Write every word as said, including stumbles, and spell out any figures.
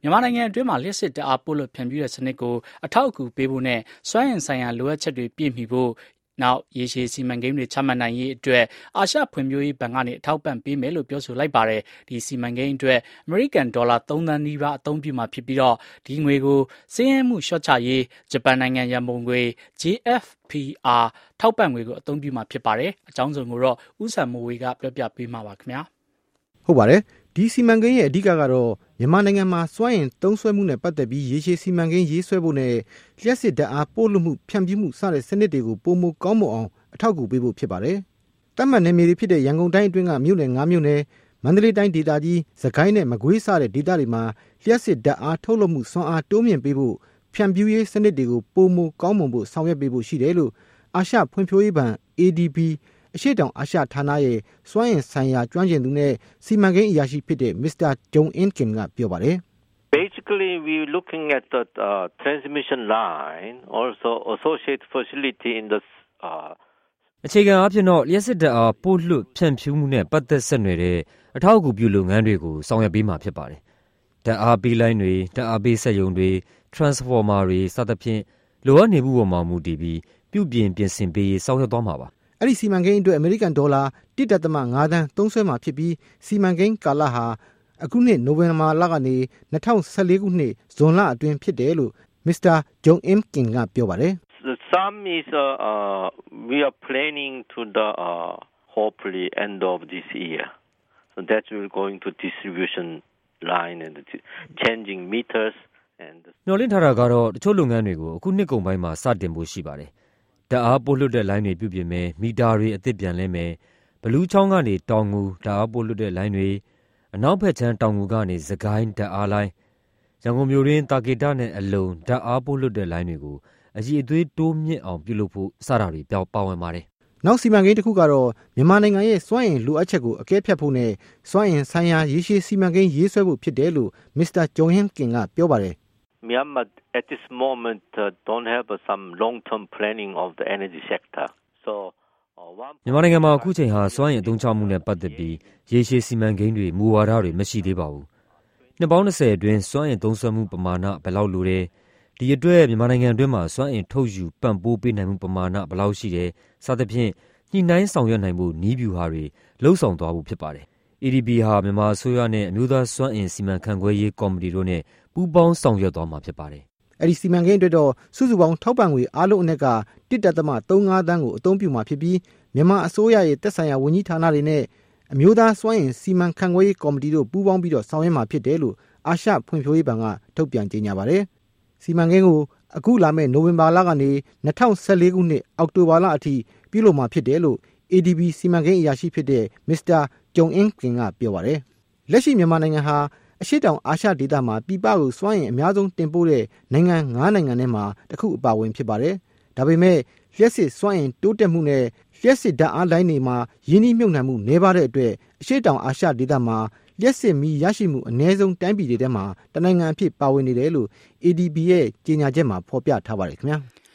မြန်မာနိုင်ငံအတွင်းမှာလျှက်စစ်တအားပို့လို့ဖြန့်ဖြူးတဲ့စနစ်ကိုအထောက်အကူပေးဖို့နဲ့စွမ်းအင်ဆိုင်ရာလိုအပ်ချက်တွေပြည့်မီဖို့နောက်ရေရှည်စီမံကိန်းတွေချမှတ်နိုင်ရေးအတွက်အာရှဖွံ့ဖြိုးရေးဘဏ်ကနေအထောက်ပံ့ပေးမယ်လို့ပြောဆိုလိုက်ပါတယ်ဒီစီမံကိန်းအတွက်အမေရိကန်ဒေါ်လာသုံးသန်းနီးပါးအသုံးပြုမှာဖြစ်ပြီးတော့ဒီငွေကိုစည်ရင်းမှုလျှော့ချရေးဂျပန်နိုင်ငံရန်ပုံငွေ J F P R ထောက်ပံ့ငွေကိုအသုံးပြုမှာဖြစ်ပါတယ်အကြောင်းစုံကိုတော့ဦးစံမိုးဝေကပြောပြပေးမှာပါခင်ဗျာဟုတ်ပါတယ်ဒီစီမံကိန်းရဲ့အဓိကကတော့မြန်မာနိုင်ငံမှာစွမ်းအင်သုံးစွဲမှုနဲ့ပတ်သက်ပြီးရေရှည်စီမံကိန်းရေးဆွဲဖို့နဲ့လျှက်စစ်ဓာတ်အားပို့လို့မှုဖြန့်ဖြူးမှုစတဲ့စနစ်တွေကိုပုံမကောင်းမွန်အောင်အထောက်အကူပေးဖို့ဖြစ်ပါတယ်။တတ်မှတ်နယ်မြေတွေဖြစ်တဲ့ရန်ကုန်တိုင်းအတွင်းကမြို့နယ်၅မြို့နယ်မန္တလေးတိုင်းဒေသကြီးစကိုင်းနဲ့မကွေးစတဲ့ဒေသတွေမှာလျှက်စစ်ဓာတ်အားထုတ်လုပ်မှုစွမ်းအားတိုးမြင့်ပေးဖို့ဖြန့်ဖြူးရေးစနစ်တွေကိုပုံမကောင်းမွန်ဖို့ဆောင်ရွက်ပေးဖို့ရှိတယ်လို့အာရှဖွံ့ဖြိုးရေးဘဏ် A D Bအရှေ့တောင်အာရှဌာနရဲ့စွမ်းအင်ဆိုင်ရာကျွမ်းကျင်သူနဲ့စီမံကိန်းအရာရှိဖြစ်တဲ့ Mister Jong In Kim ကပြောပါတယ် Basically we're looking at the uh, transmission line also associated facility in the uh, အခြေခံအားဖြင့်တော့လျှက်စစ်ဓာတ်အားပို့လွှတ်ဖြန့်ဖြူးမှုနဲ့ပတ်သက်ဆက်နွယ်တဲ့အထောက်အကူပြုလုပ်ငန်းတွေကိုဆောင်ရွက်ပေးမှာဖြစ်ပါတယ်ဓာတ်အားပေးလိုင်းတွေဓာတ်အားပေးစက်ရုံတွေ transformer တွေစသဖြင့်လိုအပ်နေမှုပေါ်မှာမူတည်ပြီးပြုပြင်ပြင်ဆင်ပေးရေးဆောင်ရွက်သွားမှာပါအဲ့ဒီစီမံကိန်းအတွက်အမေရိကန်ဒေါ်လာ တစ်ဒသမ ငါး သန်းသုံးစွဲမှာဖြစ်ပြီးစီမံကိန်းကာလဟာအခုနှစ်နိုဝင်ဘာလကနေ၂၀၁၄ခုနှစ်ဇွန်လအတွင်းဖြစ်တယ်လို့ Mister Jong In Kim ကပြောပါတယ် The sum is uh, uh, we are planning to the uh, hopefully end of this year. So that will going to distribution line and changing meters and ညှော်လင့်ထားတာကတော့တချို့လုပ်ငန်းတွေကိုအခုနှစ်ကုန်ပိုင်းမှာစတင်ဖို့ရှိပါတယ်ဓာတ်အားပို့လွှတ်တဲ့လိုင်းတွေပြုပြင်မယ်မီတာတွေအသစ်ပြန်လဲမယ်ဘလူးချောင်းကနေတောင်ငူဓာတ်အားပို့လွှတ်တဲ့လိုင်းတွေအနောက်ဘက်ချမ်းတောင်ငူကနေစကိုင်းဓာတ်အားလိုင်းရန်ကုန်မြို့ရင်းတာကေတနဲ့အလုံဓာတ်အားပို့လွှတ်တဲ့လိုင်းတွေကိုအကြီးအသေးတိုးမြင့်အောင်ပြုလုပ်ဖို့စတာတွေပြောင်းပါဝင်ပါတယ်နောက်စီမံကိန်းတစ်ခုကတော့မြန်မာနိုင်ငံရဲ့စွမ်းအင်လိုအပ်ချက်ကိုအကဲဖြတ်ဖို့နဲ့စွမ်းအင်ဆိုင်ရာရေရှည်စီမံကိန်းရေးဆွဲဖို့ဖြစ်တယ်လို့ Mister Jong In Kim ကပြောပါတယ် Myanmar at this moment uh, don't have uh, some long-term planning of the energy sector. So, uh, မြန်မာနိုင်ငံမှာအခုချိန်ဟာစွမ်းအင်အသုံးချမှုနဲ့ပတ်သက်ပြီးရေရှည်စီမံကိန်းတွေမူဝါဒတွေမရှိသေးပါဘူး။နှစ်ပေါင်း၂၀အတွင်းစွမ်းအင်သုံးစွဲမှုပမာဏဘယ်လောက်လိုတယ်။ဒီအတွက်မြန်မာနိုင်ငံအတွင်းမှာစွမ်းအင်ထုတ်ယူပံ့ပိုးပေးနိုင်မှုပမာဏဘယ်လောက်ရှိတယ်။စသဖြင့်ညှိနှိုင်းဆောင်ရွက်နိုင်မှုနည်းဗျူဟာတွေလှုပ်ဆောင်သွားဖို့ဖြစ်ပါတယ်။ A D B ဟာမြန်မာအစိုးရနဲ့အမျိုးသားစွမ်းအင်စီမံခန့်ခွဲရေးကော်မတီတို့နဲ့ပူးပေါင်းဆောင်ရွက်သွားမှာဖြစ်ပါတယ်။အဲ့ဒီစီမံကိန်းအတွက်တော့စုစုပေါင်းထောက်ပံ့ငွေအားလုံးအနက်ကတစ်ဒသမသုံးငါးသန်းကိုအသုံးပြုမှာဖြစ်ပြီးမြန်မာအစိုးရရဲ့သက်ဆိုင်ရာဝန်ကြီးဌာနတွေနဲ့အမျိုးသားစွမ်းအင်စီမံခန့်ခွဲရေးကော်မတီတို့ပူးပေါင်းပြီးတော့ဆောင်ရွက်မှာဖြစ်တယ်လို့အာရှဖွံ့ဖြိုးရေးဘဏ်ကထုတ်ပြန်ကြေညာပါတယ်။စီမံကိန်းကိုအခုလာမယ့်နိုဝင်ဘာလကနေ၂၀၁၄ခုနှစ်အောက်တိုဘာလအထိပြုလုပ်မှာဖြစ်တယ်လို့ A D B စီမံကိန်းအရာရှိဖြစ်တဲ့ Mister Jong In Kim ကပြောပါတယ်။လက်ရှိမြန်မာနိုင်ငံဟာအရှေ့တောင်အာရှဒေသမှာပြည်ပကိုစွမ်းအင်အများဆုံးတင်ပို့တဲ့နိုင်ငံ၅နိုင်ငံထဲမှာတစ်ခုအပါအဝင်ဖြစ်ပါတယ်။ဒါပေမဲ့လျှက်စစ်စွမ်းအင်တိုးတက်မှုနဲ့လျှက်စစ်ဓာတ်အားလိုင်းတွေမှာရင်းနှီးမြှုပ်နှံမှုနည်းပါးတဲ့အတွက်အရှေ့တောင်အာရှဒေသမှာလျှက်စစ်မီးရရှိမှုအနည်းဆုံးတိုင်းပြည်တွေထဲမှာတနိုင်ငံအဖြစ်ပါဝင်နေတယ်လို့ A D B ရဲ့ကြေညာချက်မှာဖော်ပြထားပါတယ်ခင်ဗျာ။